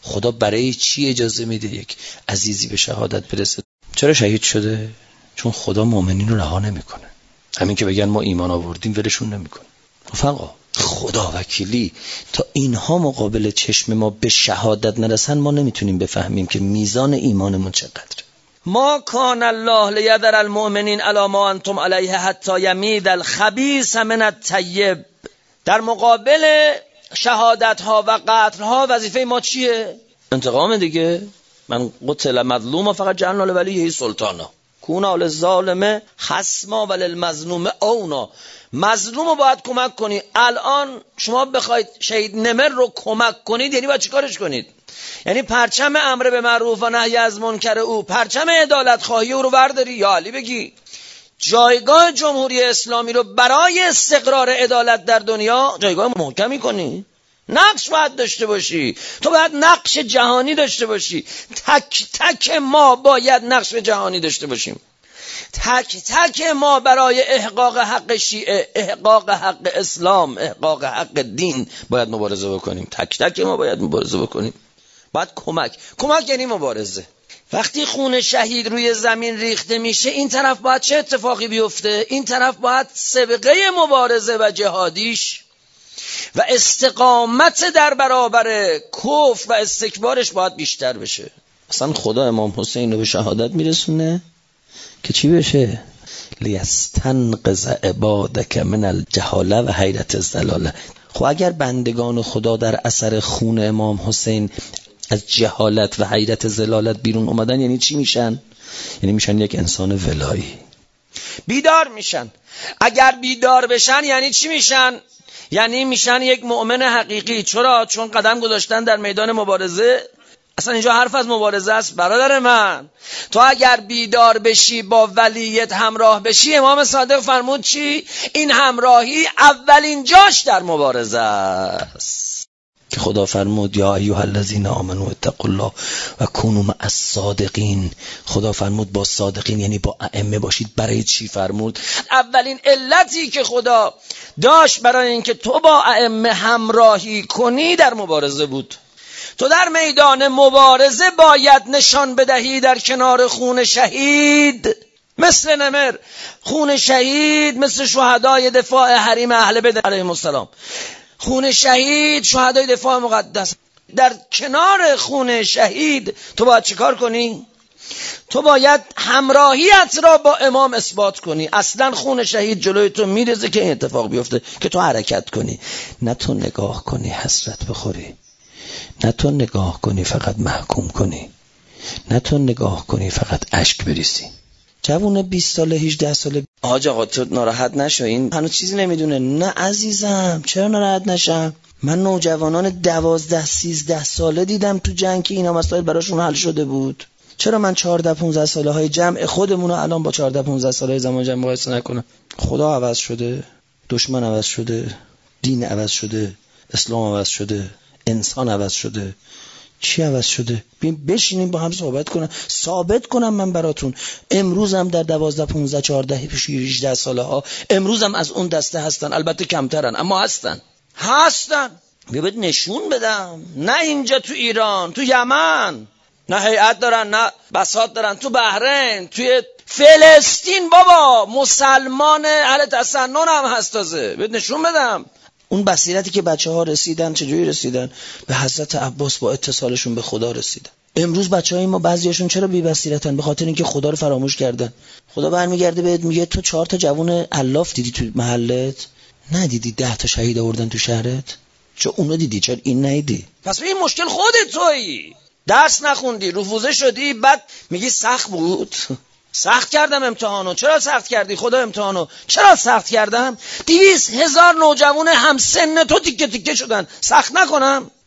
خدا برای چی اجازه میده یک عزیزی به شهادت برسه؟ چرا شهید شده؟ چون خدا مؤمنین رو رها نمیکنه. همین که بگن ما ایمان آوردیم ولشون نمیکنه. رفقا خدا وکیلی تا اینها مقابل چشم ما به شهادت نرسن ما نمیتونیم بفهمیم که میزان ایمانمون چقدره. ما کان الله لیذر المؤمنین علی ما انتم علیه حتی یمیز الخبیث من الطیب. در مقابل شهادت ها و قتل ها وظیفه ما چیه؟ انتقام دیگه. من قتل مظلوم فقط جعلنا لولیه سلطانا کونا للظالم خصما وللمظلوم اونا. مظلوم رو باید کمک کنی. الان شما بخواید شهید نمر رو کمک کنید یعنی باید چیکارش کنید؟ یعنی پرچم امر به معروف و نهی از منکر او، پرچم عدالت خواهی او رو برداری یا علی بگی جایگاه جمهوری اسلامی رو برای استقرار عدالت در دنیا جایگاه محکمی کنی. نقش باید داشته باشی. تو باید نقش جهانی داشته باشی. تک تک ما باید نقش جهانی داشته باشیم. تک تک ما برای احقاق حق شیعه، احقاق حق اسلام، احقاق حق دین باید مبارزه بکنیم. تک تک ما باید مبارزه بکنیم. باید کمک یعنی مبارزه. وقتی خون شهید روی زمین ریخته میشه این طرف باید چه اتفاقی بیفته؟ این طرف باید سابقه مبارزه و جهادیش و استقامت در برابر کفر و استکبارش باید بیشتر بشه. اصلا خدا امام حسین رو به شهادت میرسونه که چی بشه؟ لیستنقذ عبادک من الجهاله و حیرت الضلاله. خب اگر بندگان خدا در اثر خون امام حسین از جهالت و حیرت ضلالت بیرون اومدن یعنی چی میشن؟ یعنی میشن یک انسان ولایی، بیدار میشن. اگر بیدار بشن یعنی چی میشن؟ یعنی میشن یک مؤمن حقیقی. چرا؟ چون قدم گذاشتن در میدان مبارزه. اصلا اینجا حرف از مبارزه است برادر من. تو اگر بیدار بشی با ولیت همراه بشی، امام صادق فرمود چی؟ این همراهی اولین جاش در مبارزه است که خدا فرمود یا ایها الذین آمنوا اتقوا الله و کونوا مع الصادقین. خدا فرمود با صادقین یعنی با ائمه باشید. برای چی فرمود؟ اولین علتی که خدا داشت برای اینکه تو با ائمه همراهی کنی در مبارزه بود. تو در میدان مبارزه باید نشان بدهی در کنار خون شهید مثل نمر، خون شهید مثل شهدای دفاع حریم اهل بیت علیهم السلام، خون شهید شهدای دفاع مقدس. در کنار خون شهید تو باید چیکار کنی؟ تو باید همراهیت را با امام اثبات کنی. اصلا خون شهید جلوی تو میرزه که این اتفاق بیفته که تو حرکت کنی، نه تو نگاه کنی حسرت بخوری، نه تو نگاه کنی فقط محکوم کنی، نه تو نگاه کنی فقط اشک بریسی. جوون 20 ساله 18 ساله آج آقا تو ناراحت نشو، این هنوز چیزی نمیدونه. نه عزیزم چرا ناراحت نشم؟ من نوجوانان 12 13 ساله دیدم تو جنگ که اینا مسائل براشون حل شده بود. چرا من 14 15 ساله های جمع خودمون رو الان با 14 15 ساله زمان جمع مقایسه نکنم؟ خدا عوض شده، دشمن عوض شده، دین عوض شده، اسلام عوض شده، انسان عوض شده. چی عوض شده؟ بشینیم با هم صحبت کنم، ثابت کنم من براتون. امروزم در 12 15 14 18 ساله ها امروزم از اون دسته هستن، البته کمترن اما هستن. بهت نشون بدم. نه اینجا تو ایران، تو یمن نه هیئت دارن نه بساط دارن، تو بحرین، توی فلسطین بابا مسلمان اهل تسنن هم هست. تازه بهت نشون بدم اون بصیرتی که بچه‌ها رسیدن چجوری رسیدن به حضرت عباس، با اتصالشون به خدا رسیدن. امروز بچه‌های ما بعضیاشون چرا بی بصیرتن؟ به خاطر اینکه خدا رو فراموش کردن. خدا برمیگرده بهت میگه تو 4 تا جوون الاف دیدی تو محلت؟ ندیدی 10 تا شهید آوردن تو شهرت؟ چون اونو دیدی، چرا این ندیدی؟ پس این مشکل خودت تویی. درس نخوندی، رفوزه شدی، بعد میگی سخت بود. سخت کردم امتحانو. چرا سخت کردی؟ خدا امتحانو. چرا سخت کردم؟ 200,000 نوجوان هم سن تو تیکه تیکه شدن. سخت نکنم؟